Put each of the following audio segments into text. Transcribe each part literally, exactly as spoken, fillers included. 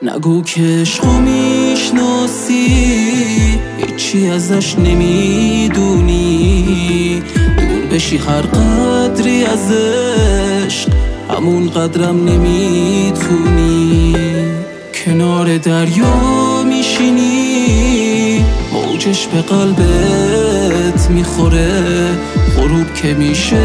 نگو که عشقو میشناسی، هیچی ازش نمیدونی. دور بشی هر قدری از عشق، همون قدرم نمیتونی. کنار دریا میشینی، موجش به قلبت میخوره. غروب که میشه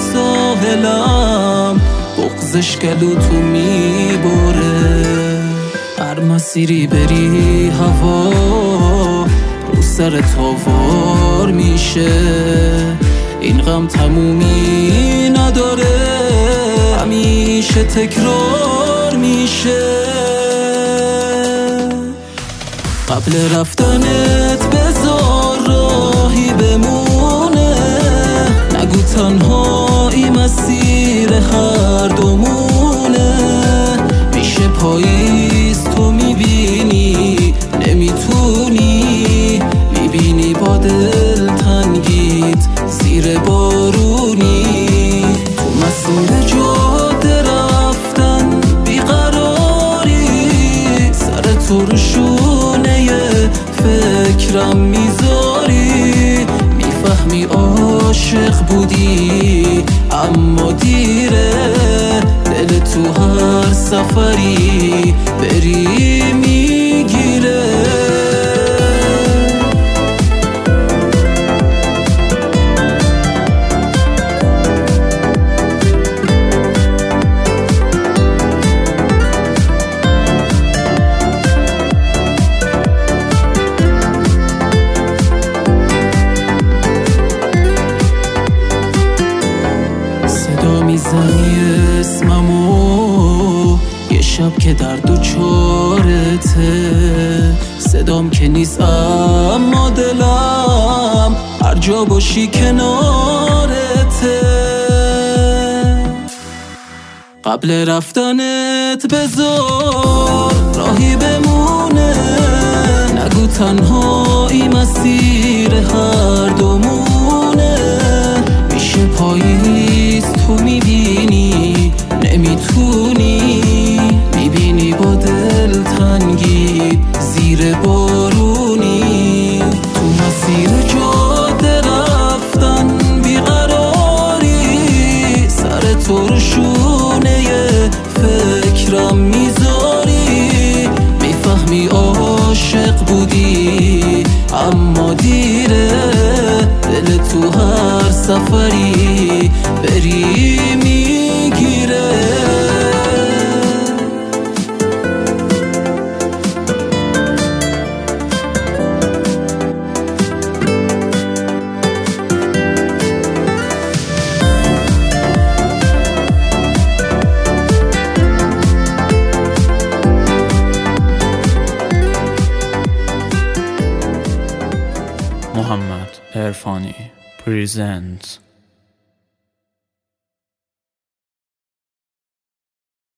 ساحلم، بغضش گلوتو میبره. هر مسیری بری هوا رو سر تاوار میشه. این غم تمومی نداره، همیشه تکرار میشه. قبل رفتنت بذار راهی بمونه، نگو تنهایی مسیر هر دومونه. میشه پاییز تو میبینی نمیتونی، میبینی با دل تنگیت زیر بارونی. تو مسیر جاده رفتن بیقراری، سر تو رو شونه فکرم میذاری. میفهمی عاشق بودی اما دیره، دل تو هر سفری بری میگیره. میزنی اسممو یه شب که در دوچارته، صدام که نیست اما دلم هر جا باشی کنارته. قبل رفتنت بذار راهی بمونه، نگو تنهایی مسیر هر دومونه. میشه پاییز تو میبینی نمیتونی، میبینی با دل تنگی زیر بارونی. تو مسیر جاده رفتن بیقراری، سر تو رو شونه فکرم میذاری. میفهمی عاشق بودی اما دیره، دل تو هر سفری بری میگیره. محمد عرفانی presents